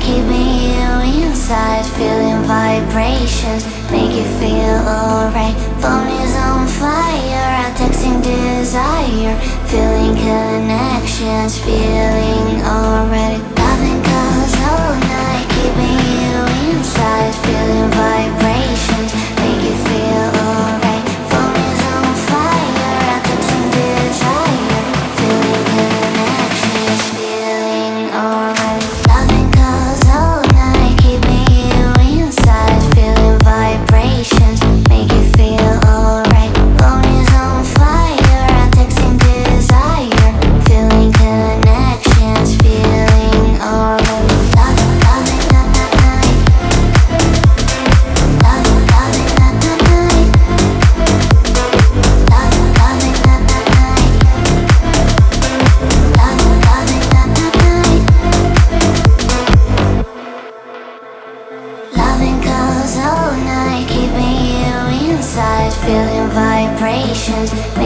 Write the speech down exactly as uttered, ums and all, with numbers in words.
keeping you inside, feeling vibrations, make you feel alright. Phone is on fire, I'm texting desire, feeling connections, feeling already. Nothing goes all night, keeping you inside, feeling vibrations, make you feel alright. Phone is on fire, I'm texting desire, feeling connections, feeling alright. Nothing goes all night, keeping you inside, feeling vibrations, make you feel alright. Phone is on fire, I'm texting desire, feeling connections, feeling alright. Nothing, nothing, not that night. Nothing, nothing, not that night. Nothing, nothing, not that night. Nothing, nothing, not that night. Loving goes all night, keeping you inside, feeling vibrations.